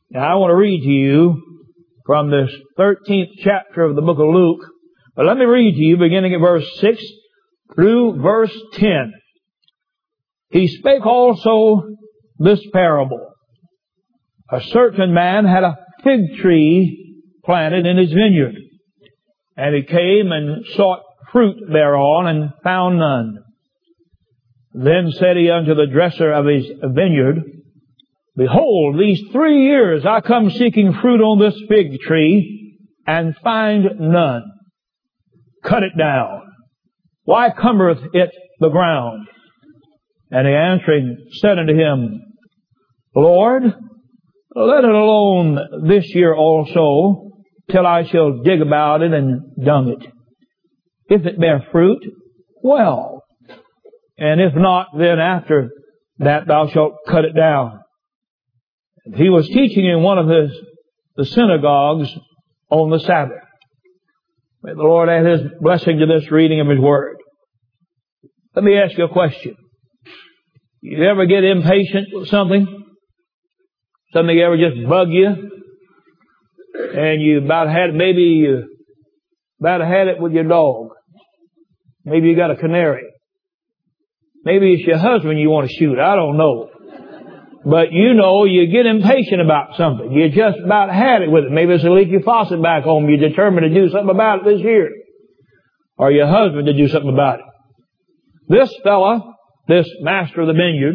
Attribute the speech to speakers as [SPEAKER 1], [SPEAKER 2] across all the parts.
[SPEAKER 1] Now I want to read to you from this 13th chapter of the book of Luke. But let me read to you beginning at verse 6 through verse 10. He spake also this parable. A certain man had a fig tree planted in his vineyard, and he came and sought fruit thereon, and found none. Then said he unto the dresser of his vineyard, Behold, these 3 years I come seeking fruit on this fig tree, and find none. Cut it down. Why cumbereth it the ground? And he answering said unto him, Lord, let it alone this year also, till I shall dig about it and dung it. If it bear fruit, well. And if not, then after that thou shalt cut it down. He was teaching in one of the synagogues on the Sabbath. May the Lord add His blessing to this reading of His Word. Let me ask you a question. You ever get impatient with something? Something ever just bug you? And you about had it with your dog. Maybe you got a canary. Maybe it's your husband you want to shoot. I don't know. But you know, you get impatient about something. You just about had it with it. Maybe it's a leaky faucet back home. You're determined to do something about it this year. Or your husband to do something about it. This fella, this master of the vineyard,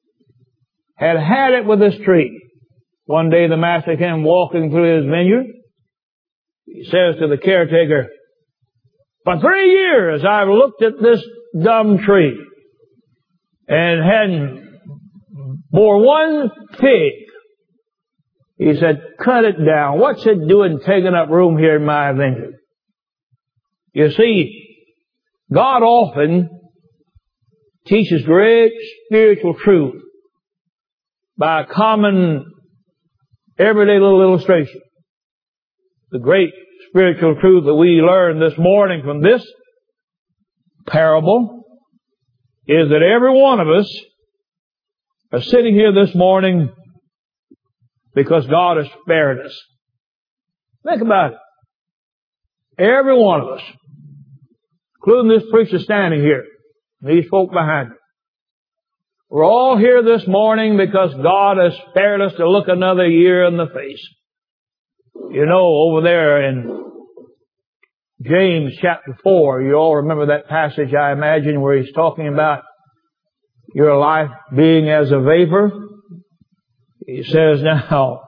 [SPEAKER 1] had it with this tree. One day the master came walking through his vineyard. He says to the caretaker, For 3 years I've looked at this dumb tree and hadn't bore one fig. He said, cut it down. What's it doing taking up room here in my vineyard? You see, God often teaches great spiritual truth by a common, everyday little illustration. The great spiritual truth that we learn this morning from this parable is that every one of us are sitting here this morning because God has spared us. Think about it. Every one of us, including this preacher standing here, these folk behind me, we're all here this morning because God has spared us to look another year in the face. You know, over there in James chapter 4, you all remember that passage, I imagine, where he's talking about your life being as a vapor. He says, now,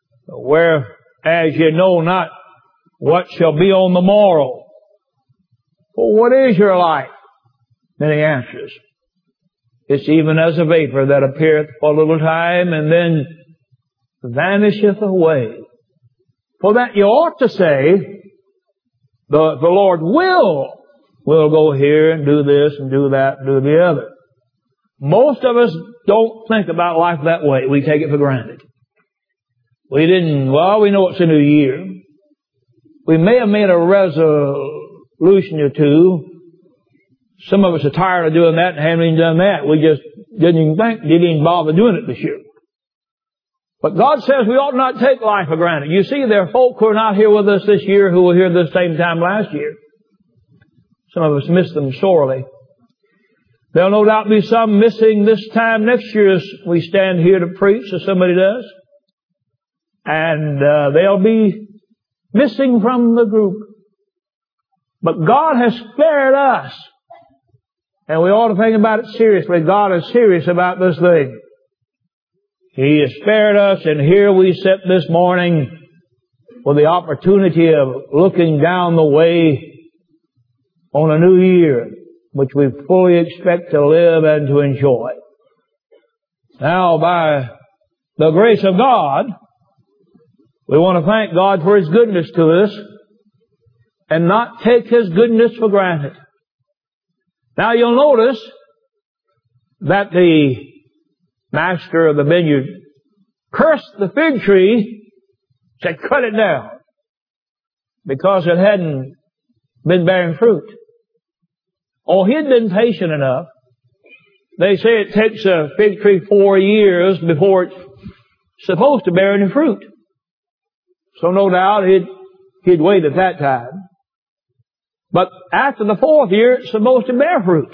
[SPEAKER 1] whereas you know not what shall be on the morrow. Well, what is your life? Then he answers, it's even as a vapor that appeareth for a little time and then vanisheth away. For that you ought to say, the Lord will go here and do this and do that and do the other. Most of us don't think about life that way. We take it for granted. We know it's a new year. We may have made a resolution or two. Some of us are tired of doing that and haven't even done that. We just didn't even bother doing it this year. But God says we ought not take life for granted. You see, there are folk who are not here with us this year who were here this same time last year. Some of us miss them sorely. There'll no doubt be some missing this time next year as we stand here to preach, as somebody does. And they'll be missing from the group. But God has spared us. And we ought to think about it seriously. God is serious about this thing. He has spared us, and here we sit this morning with the opportunity of looking down the way on a new year, which we fully expect to live and to enjoy. Now, by the grace of God, we want to thank God for His goodness to us and not take His goodness for granted. Now, you'll notice that the master of the vineyard cursed the fig tree, said, cut it down, because it hadn't been bearing fruit. Oh, he'd been patient enough. They say it takes a fig tree 4 years before it's supposed to bear any fruit. So no doubt he'd wait at that time. But after the 4th year, it's supposed to bear fruit.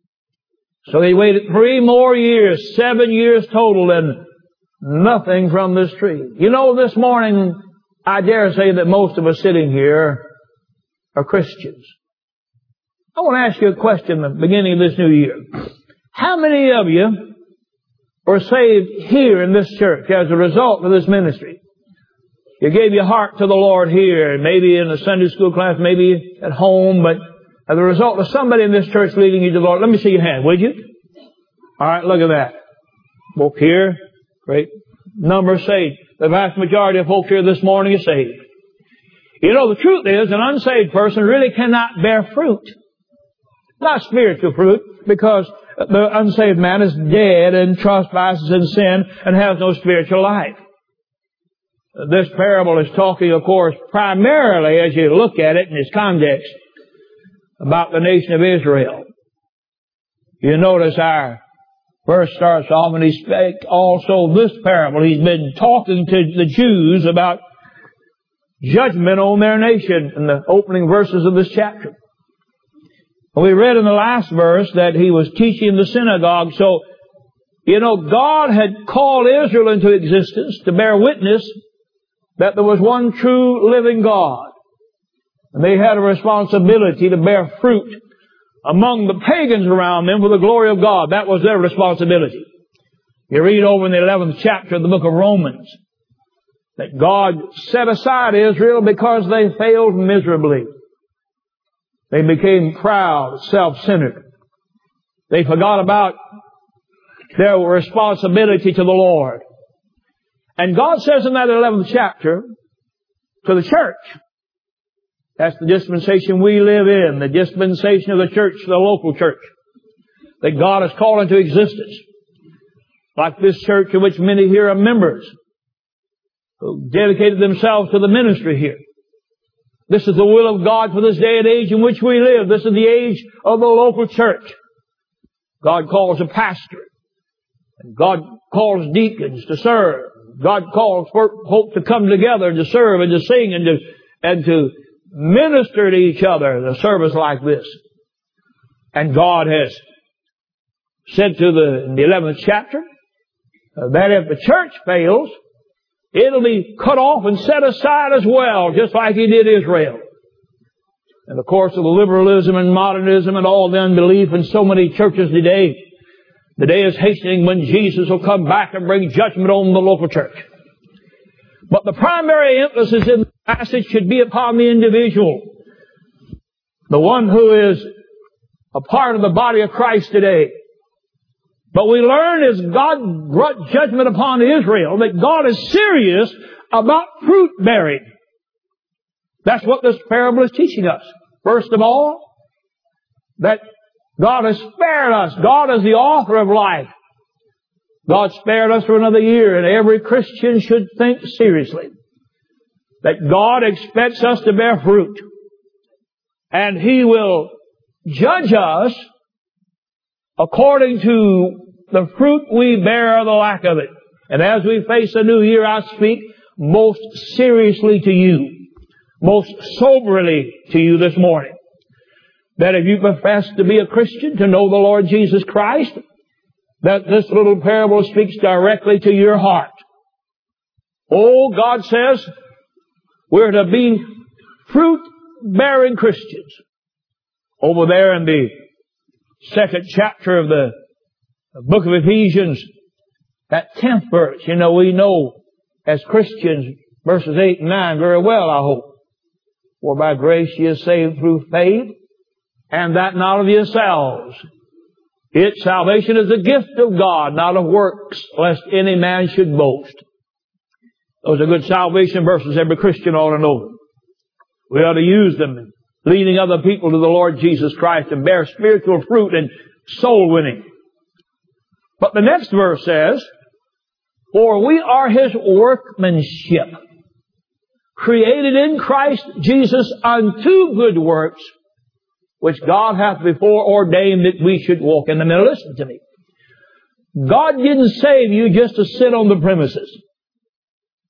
[SPEAKER 1] So he waited 3 more years, 7 years total, and nothing from this tree. You know, this morning, I dare say that most of us sitting here are Christians. I want to ask you a question at the beginning of this new year. How many of you were saved here in this church as a result of this ministry? You gave your heart to the Lord here, maybe in a Sunday school class, maybe at home, but as a result of somebody in this church leading you to the Lord. Let me see your hand, would you? All right, look at that. Folk here, great number saved. The vast majority of folks here this morning is saved. You know, the truth is, an unsaved person really cannot bear fruit. Not spiritual fruit, because the unsaved man is dead and trespasses in sin and has no spiritual life. This parable is talking, of course, primarily, as you look at it in its context, about the nation of Israel. You notice our verse starts off, and he spake also this parable. He's been talking to the Jews about judgment on their nation in the opening verses of this chapter. We read in the last verse that he was teaching in the synagogue. So, you know, God had called Israel into existence to bear witness that there was one true living God. And they had a responsibility to bear fruit among the pagans around them for the glory of God. That was their responsibility. You read over in the 11th chapter of the book of Romans that God set aside Israel because they failed miserably. They became proud, self-centered. They forgot about their responsibility to the Lord. And God says in that 11th chapter to the church, that's the dispensation we live in, the dispensation of the church, the local church, that God has called into existence. Like this church in which many here are members, who dedicated themselves to the ministry here. This is the will of God for this day and age in which we live. This is the age of the local church. God calls a pastor. And God calls deacons to serve. God calls folk to come together to serve and to sing and to minister to each other in a service like this. And God has said in the 11th chapter that if the church fails, it'll be cut off and set aside as well, just like He did Israel. And of course, of the liberalism and modernism and all the unbelief in so many churches today, the day is hastening when Jesus will come back and bring judgment on the local church. But the primary emphasis in the passage should be upon the individual, the one who is a part of the body of Christ today. But we learn as God brought judgment upon Israel that God is serious about fruit bearing. That's what this parable is teaching us. First of all, that God has spared us. God is the author of life. God spared us for another year, and every Christian should think seriously that God expects us to bear fruit. And He will judge us according to the fruit we bear or the lack of it. And as we face a new year, I speak most seriously to you, most soberly to you this morning, that if you profess to be a Christian, to know the Lord Jesus Christ, that this little parable speaks directly to your heart. Oh, God says we're to be fruit-bearing Christians. Over there in the 2nd chapter of the book of Ephesians, that 10th verse, we know as Christians, verses 8 and 9 very well, I hope. For by grace ye are saved through faith, and that not of yourselves. Its salvation is a gift of God, not of works, lest any man should boast. Those are good salvation verses. Every Christian ought to know them. We ought to use them in leading other people to the Lord Jesus Christ and bear spiritual fruit and soul winning. But the next verse says, for we are His workmanship, created in Christ Jesus unto good works, which God hath before ordained that we should walk in them. Now listen to me. God didn't save you just to sit on the premises.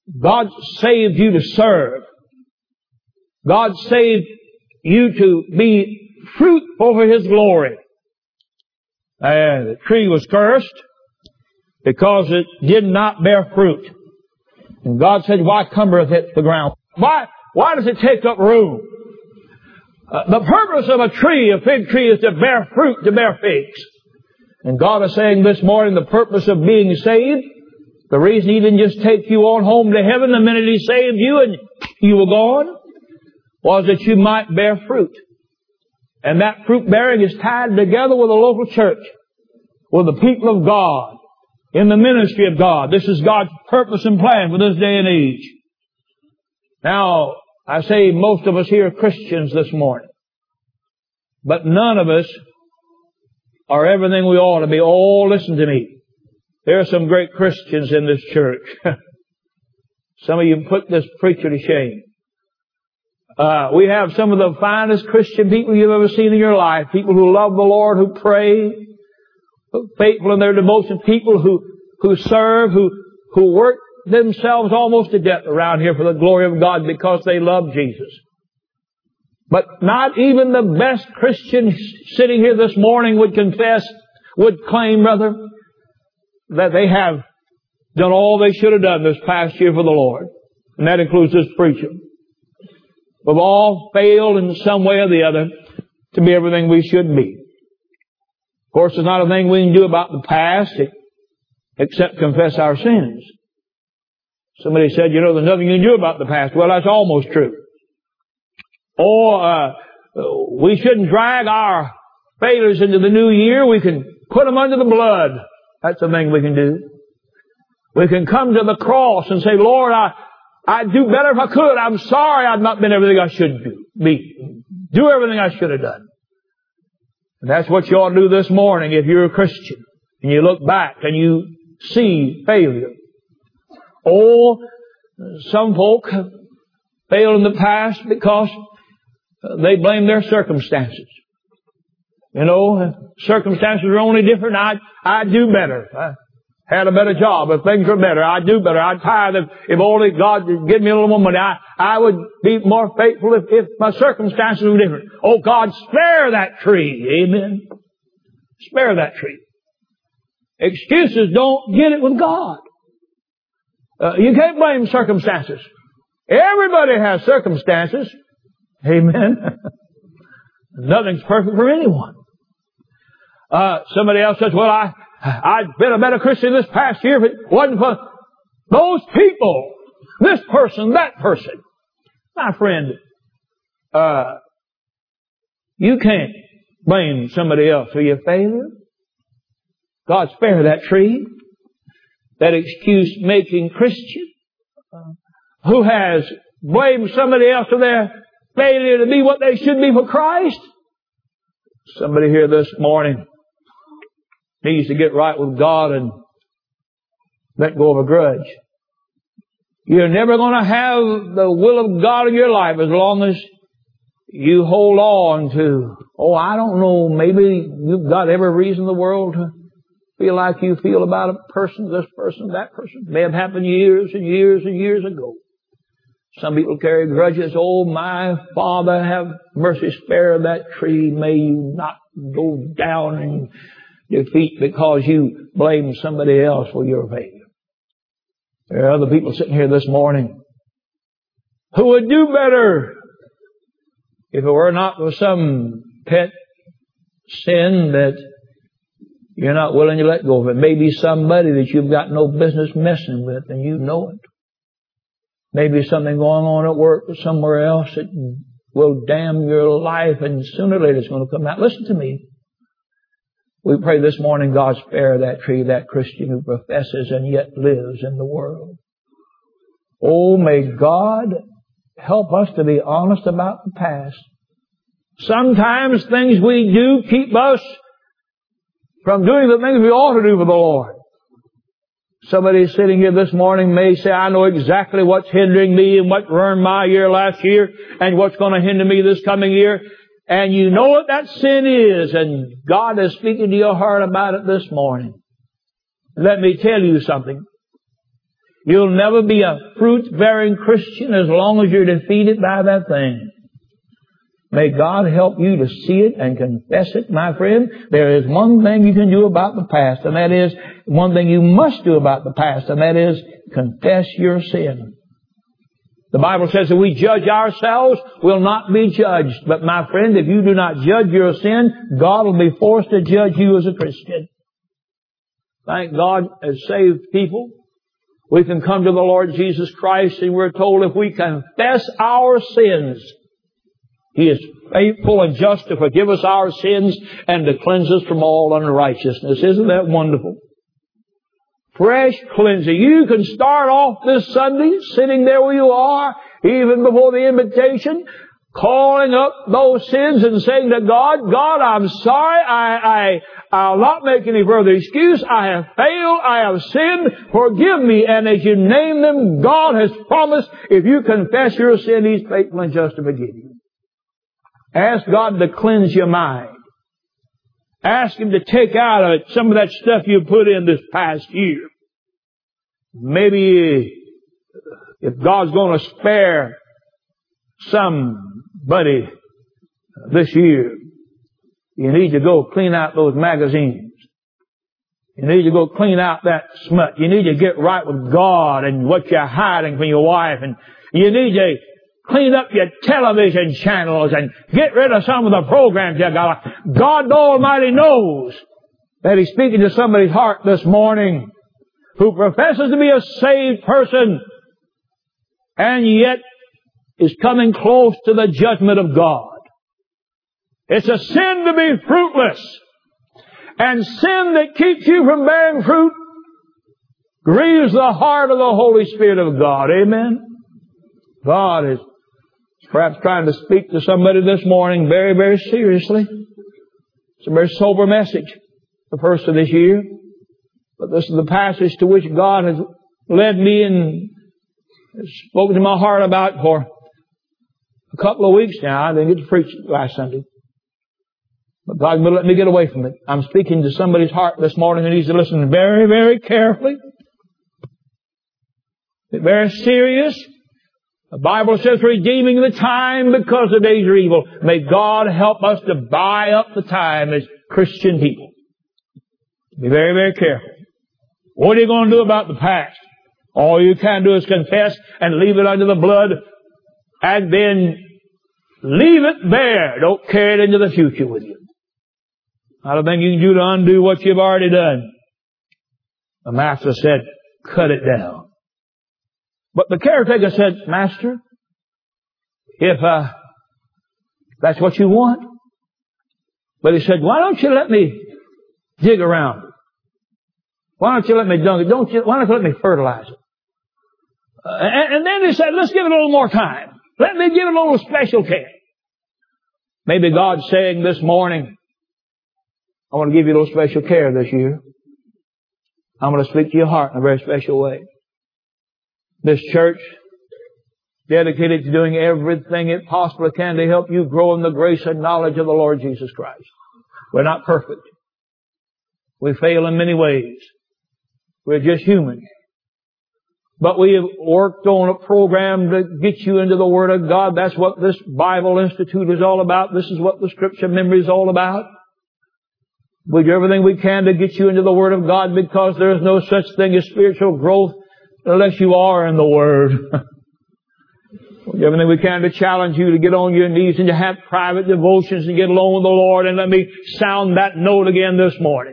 [SPEAKER 1] God saved you to serve. God saved you to be fruitful for His glory. And the tree was cursed because it did not bear fruit. And God said, why cumbereth it the ground? Why does it take up room? The purpose of a tree, a fig tree, is to bear fruit, to bear figs. And God is saying this morning, the purpose of being saved, the reason He didn't just take you on home to heaven the minute He saved you and you were gone, was that you might bear fruit. And that fruit bearing is tied together with a local church, with the people of God, in the ministry of God. This is God's purpose and plan for this day and age. Now, I say most of us here are Christians this morning. But none of us are everything we ought to be. Oh, listen to me. There are some great Christians in this church. Some of you put this preacher to shame. We have some of the finest Christian people you've ever seen in your life. People who love the Lord, who pray, faithful in their devotion. People who serve, who work themselves almost to death around here for the glory of God because they love Jesus. But not even the best Christian sitting here this morning would confess, would claim, brother, that they have done all they should have done this past year for the Lord. And that includes this preacher. We've all failed in some way or the other to be everything we should be. Of course, there's not a thing we can do about the past except confess our sins. Somebody said, there's nothing you can do about the past. Well, that's almost true. Or, we shouldn't drag our failures into the new year. We can put them under the blood. That's the thing we can do. We can come to the cross and say, Lord, I'd do better if I could. I'm sorry I've not been everything I should be. Do everything I should have done. And that's what you ought to do this morning if you're a Christian. And you look back and you see failure. Oh, some folk have failed in the past because they blame their circumstances. Circumstances are only different. I'd do better. I had a better job. If things were better, I'd do better. I'd tithe. If only God would give me a little more money, I would be more faithful if my circumstances were different. Oh, God, spare that tree. Amen. Spare that tree. Excuses don't get it with God. You can't blame circumstances. Everybody has circumstances. Amen. Nothing's perfect for anyone. Somebody else says, well, I'd been a better Christian this past year if it wasn't for those people. This person, that person. My friend, you can't blame somebody else for your failure. God spare that tree, that excuse-making Christian who has blamed somebody else for their failure to be what they should be for Christ. Somebody here this morning needs to get right with God and let go of a grudge. You're never going to have the will of God in your life as long as you hold on to, I don't know, maybe you've got every reason in the world to feel like you feel about a person, this person, that person. It may have happened years and years and years ago. Some people carry grudges. Oh, my Father, have mercy, spare that tree. May you not go down in defeat because you blame somebody else for your failure. There are other people sitting here this morning who would do better if it were not for some pet sin that you're not willing to let go of. It may be somebody that you've got no business messing with and you know it. Maybe something going on at work or somewhere else that will damn your life, and sooner or later it's going to come out. Listen to me. We pray this morning, God spare that tree, that Christian who professes and yet lives in the world. Oh, may God help us to be honest about the past. Sometimes things we do keep us from doing the things we ought to do for the Lord. Somebody sitting here this morning may say, I know exactly what's hindering me and what ruined my year last year and what's going to hinder me this coming year. And you know what that sin is, and God is speaking to your heart about it this morning. Let me tell you something. You'll never be a fruit-bearing Christian as long as you're defeated by that thing. May God help you to see it and confess it, my friend. There is one thing you can do about the past, and that is, one thing you must do about the past, and that is confess your sin. The Bible says if we judge ourselves, we'll not be judged. But my friend, if you do not judge your sin, God will be forced to judge you as a Christian. Thank God, as saved people, we can come to the Lord Jesus Christ, and we're told if we confess our sins, He is faithful and just to forgive us our sins and to cleanse us from all unrighteousness. Isn't that wonderful? Fresh cleansing. You can start off this Sunday sitting there where you are, even before the invitation, calling up those sins and saying to God, God, I'm sorry. I'll not make any further excuse. I have failed. I have sinned. Forgive me. And as you name them, God has promised if you confess your sin, He's faithful and just to forgive you. Ask God to cleanse your mind. Ask Him to take out of it some of that stuff you put in this past year. Maybe if God's going to spare somebody this year, you need to go clean out those magazines. You need to go clean out that smut. You need to get right with God and what you're hiding from your wife. And you need to clean up your television channels and get rid of some of the programs you got. God Almighty knows that He's speaking to somebody's heart this morning who professes to be a saved person and yet is coming close to the judgment of God. It's a sin to be fruitless. And sin that keeps you from bearing fruit grieves the heart of the Holy Spirit of God. Amen? God is perhaps trying to speak to somebody this morning very, very seriously. It's a very sober message, the first of this year. But this is the passage to which God has led me and has spoken to my heart about for a couple of weeks now. I didn't get to preach last Sunday. But God will let me get away from it. I'm speaking to somebody's heart this morning who needs to listen very, very carefully. It's very serious. The Bible says, redeeming the time because the days are evil. May God help us to buy up the time as Christian people. Be very, very careful. What are you going to do about the past? All you can do is confess and leave it under the blood and then leave it there. Don't carry it into the future with you. I don't think you can do to undo what you've already done. The master said, cut it down. But the caretaker said, Master, if that's what you want. But he said, why don't you let me dig around it? Why don't you let me dunk it? Why don't you let me fertilize it? And then he said, let's give it a little more time. Let me give it a little special care. Maybe God's saying this morning, I want to give you a little special care this year. I'm going to speak to your heart in a very special way. This church, dedicated to doing everything it possibly can to help you grow in the grace and knowledge of the Lord Jesus Christ. We're not perfect. We fail in many ways. We're just human. But we have worked on a program to get you into the Word of God. That's what this Bible Institute is all about. This is what the Scripture memory is all about. We do everything we can to get you into the Word of God because there is no such thing as spiritual growth unless you are in the Word. We do everything we can to challenge you to get on your knees and to have private devotions and get alone with the Lord. And let me sound that note again this morning.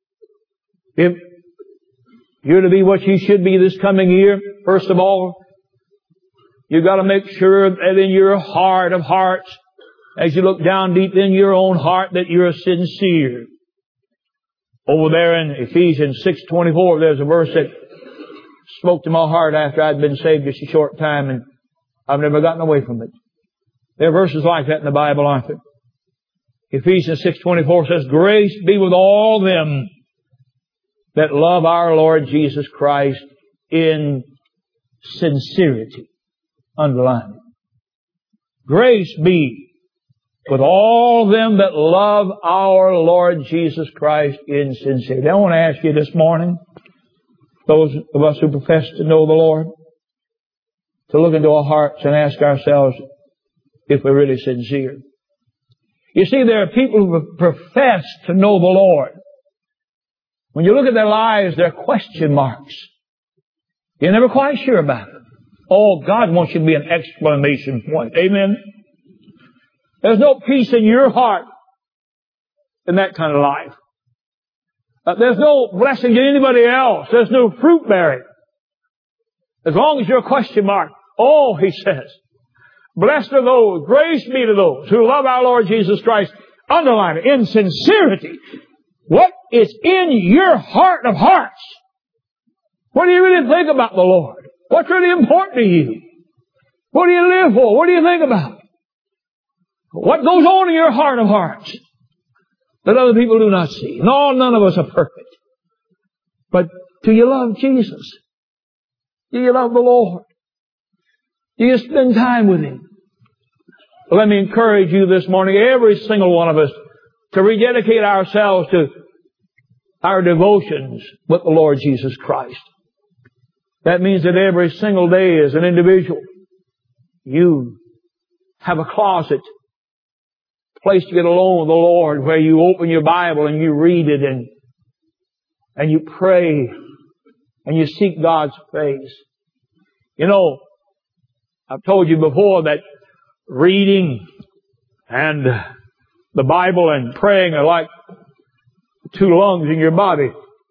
[SPEAKER 1] If you're to be what you should be this coming year, first of all, you've got to make sure that in your heart of hearts, as you look down deep in your own heart, that you're sincere. Over there in Ephesians 6:24, there's a verse that spoke to my heart after I'd been saved just a short time, and I've never gotten away from it. There are verses like that in the Bible, aren't there? Ephesians 6:24 says, grace be with all them that love our Lord Jesus Christ in sincerity. Underline it. Grace be with all them that love our Lord Jesus Christ in sincerity. I want to ask you this morning, those of us who profess to know the Lord, to look into our hearts and ask ourselves if we're really sincere. You see, there are people who profess to know the Lord. When you look at their lives, they're question marks. You're never quite sure about it. Oh, God wants you to be an exclamation point. Amen? There's no peace in your heart in that kind of life. There's no blessing to anybody else. There's no fruit bearing. As long as you're a question mark. Oh, he says, blessed are those, grace be to those who love our Lord Jesus Christ. Underline it, in sincerity. What is in your heart of hearts? What do you really think about the Lord? What's really important to you? What do you live for? What do you think about? What goes on in your heart of hearts that other people do not see? No, none of us are perfect. But do you love Jesus? Do you love the Lord? Do you spend time with Him? Let me encourage you this morning, every single one of us, to rededicate ourselves to our devotions with the Lord Jesus Christ. That means that every single day as an individual, you have a closet, a place to get alone with the Lord, where you open your Bible and you read it and you pray and you seek God's face. You know, I've told you before that reading and the Bible and praying are like two lungs in your body.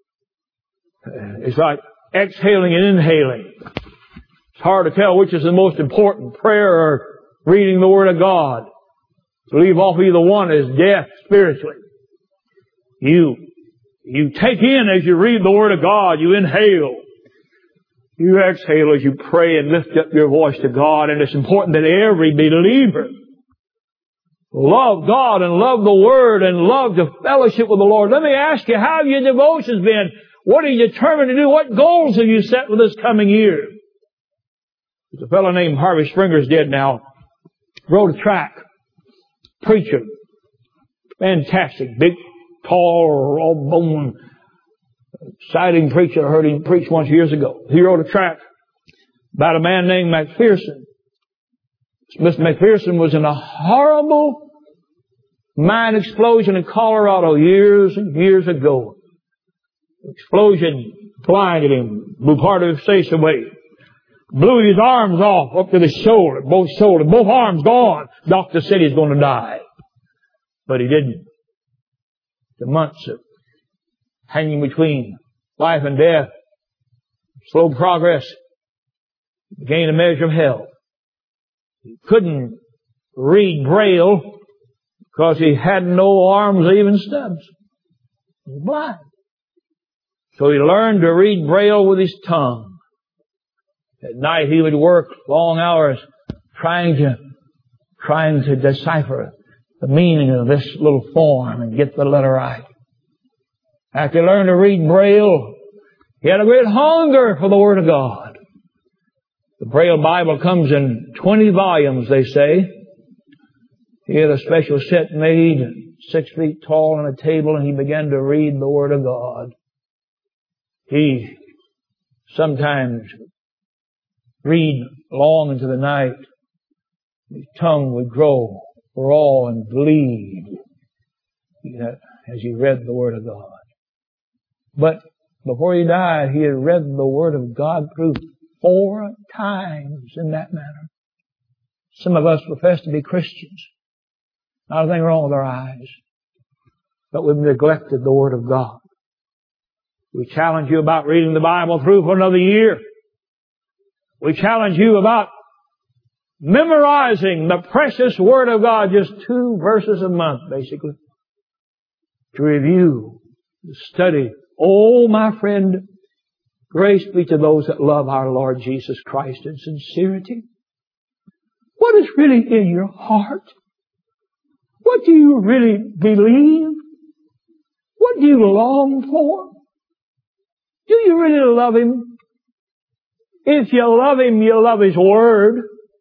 [SPEAKER 1] It's like exhaling and inhaling. It's hard to tell which is the most important, prayer or reading the Word of God. To leave off either one is death spiritually. You take in as you read the Word of God, you inhale. You exhale as you pray and lift up your voice to God. And it's important that every believer love God and love the Word and love to fellowship with the Lord. Let me ask you, how have your devotions been? What are you determined to do? What goals have you set for this coming year? There's a fellow named Harvey Springer's dead now. Wrote a tract. Preacher. Fantastic. Big, tall, raw bone, exciting preacher. I heard him preach once years ago. He wrote a tract about a man named McPherson. Mr. McPherson was in a horrible mine explosion in Colorado years and years ago. The explosion blinded him, blew part of his face away, blew his arms off up to the shoulder, both arms gone. Doctor said he's going to die. But he didn't. The months of hanging between life and death, slow progress, gained a measure of hell. He couldn't read Braille because he had no arms or even stubs. He was blind. So he learned to read Braille with his tongue. At night he would work long hours trying to decipher the meaning of this little form and get the letter right. After he learned to read Braille, he had a great hunger for the Word of God. The Braille Bible comes in 20 volumes, they say. He had a special set made, 6 feet tall on a table, and he began to read the Word of God. He sometimes read long into the night. His tongue would grow raw and bleed as he read the Word of God. But before he died, he had read the Word of God through 4 times in that manner. Some of us profess to be Christians. Not a thing wrong with our eyes. But we've neglected the Word of God. We challenge you about reading the Bible through for another year. We challenge you about memorizing the precious Word of God, just 2 verses a month, basically, to review, to study. Oh, my friend, grace be to those that love our Lord Jesus Christ in sincerity. What is really in your heart? What do you really believe? What do you long for? Do you really love Him? If you love Him, you love His Word.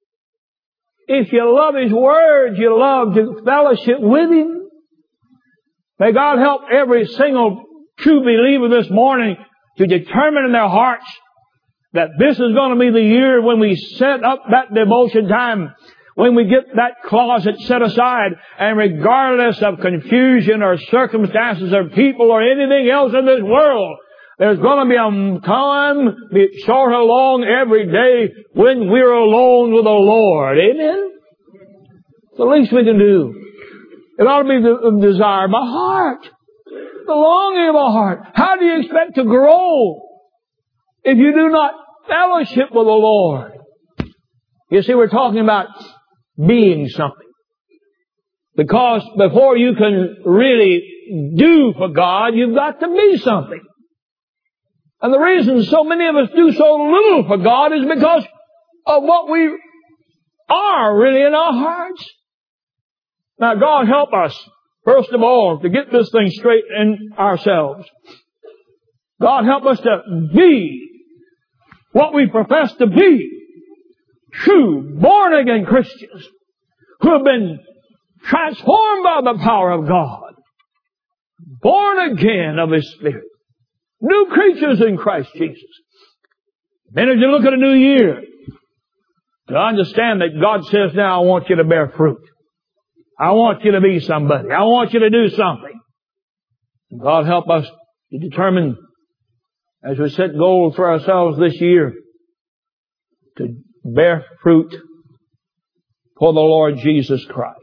[SPEAKER 1] If you love His Word, you love to fellowship with Him. May God help every single true believer this morning to determine in their hearts that this is going to be the year when we set up that devotion time, when we get that closet set aside, and regardless of confusion or circumstances or people or anything else in this world, there's going to be a time, be it short or long, every day when we're alone with the Lord. Amen? It's the least we can do. It ought to be the desire of my heart, the longing of my heart. How do you expect to grow if you do not fellowship with the Lord? You see, we're talking about being something. Because before you can really do for God, you've got to be something. And the reason so many of us do so little for God is because of what we are really in our hearts. Now, God help us, first of all, to get this thing straight in ourselves. God help us to be what we profess to be. True, born-again Christians who have been transformed by the power of God. Born again of His Spirit. New creatures in Christ Jesus. Then as you look at a new year, to understand that God says, now I want you to bear fruit. I want you to be somebody. I want you to do something. God help us to determine, as we set goals for ourselves this year, to bear fruit for the Lord Jesus Christ.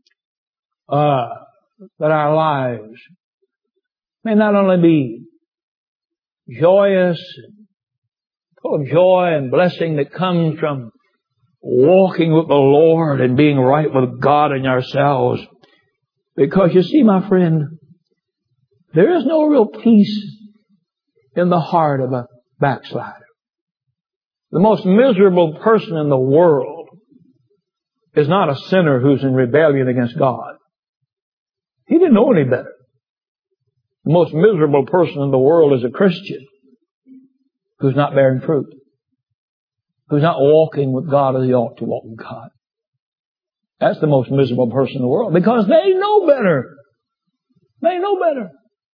[SPEAKER 1] That our lives may not only be joyous, full of joy and blessing that comes from walking with the Lord and being right with God and ourselves. Because you see, my friend, there is no real peace in the heart of a backslider. The most miserable person in the world is not a sinner who's in rebellion against God. He didn't know any better. The most miserable person in the world is a Christian who's not bearing fruit, who's not walking with God as he ought to walk with God. That's the most miserable person in the world because they know better. They know better.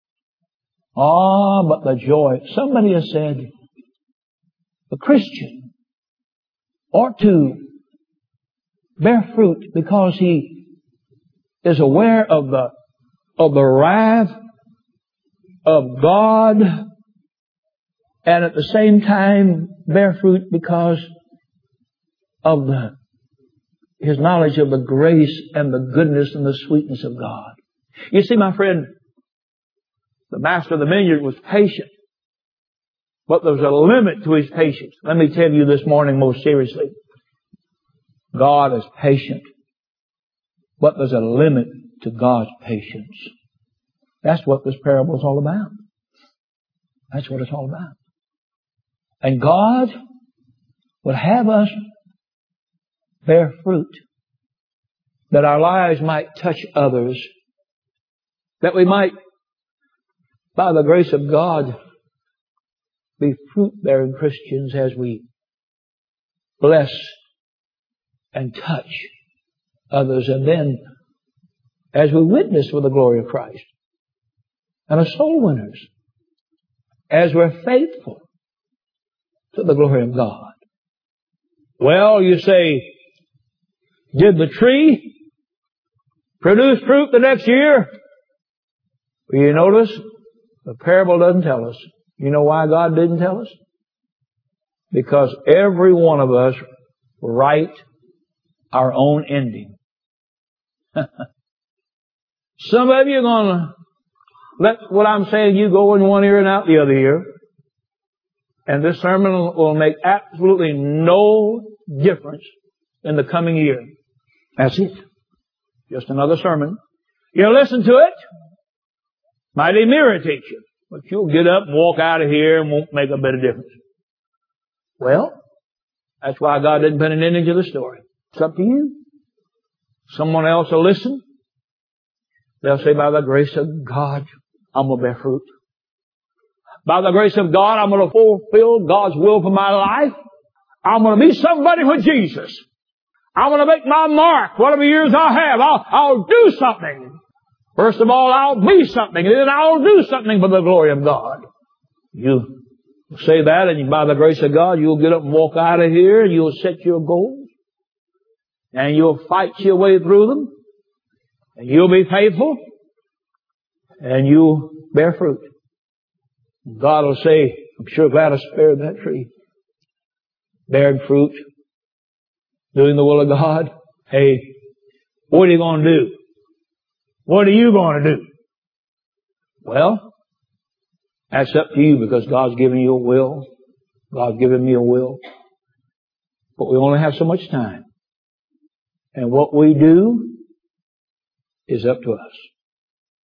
[SPEAKER 1] But the joy. Somebody has said, a Christian ought to bear fruit because he is aware of the wrath of God, and at the same time bear fruit because of his knowledge of the grace and the goodness and the sweetness of God. You see, my friend, the master of the vineyard was patient, but there was a limit to his patience. Let me tell you this morning most seriously. God is patient, but there's a limit to God's patience. That's what this parable is all about. That's what it's all about. And God would have us bear fruit, that our lives might touch others, that we might, by the grace of God, be fruit-bearing Christians as we bless and touch others, and then as we witness with the glory of Christ, and are soul winners, as we're faithful to the glory of God. Well, you say, did the tree produce fruit the next year? Well, you notice the parable doesn't tell us. You know why God didn't tell us? Because every one of us write our own ending. Some of you are going to let what I'm saying you go in one ear and out the other ear. And this sermon will make absolutely no difference in the coming year. That's it. Just another sermon. You'll listen to it. Might even irritate you. But you'll get up and walk out of here and won't make a bit of difference. Well, that's why God didn't put an ending to the story. It's up to you. Someone else will listen. They'll say, by the grace of God, I'm going to bear fruit. By the grace of God, I'm going to fulfill God's will for my life. I'm going to be somebody for Jesus. I'm going to make my mark. Whatever years I have, I'll do something. First of all, I'll be something, and then I'll do something for the glory of God. You Say that, and by the grace of God, you'll get up and walk out of here, and you'll set your goals, and you'll fight your way through them, and you'll be faithful, and you'll bear fruit. God will say, I'm sure glad I spared that tree. Bearing fruit, doing the will of God. Hey, what are you going to do? What are you going to do? Well, that's up to you, because God's given you a will. God's given me a will. But we only have so much time. And what we do is up to us.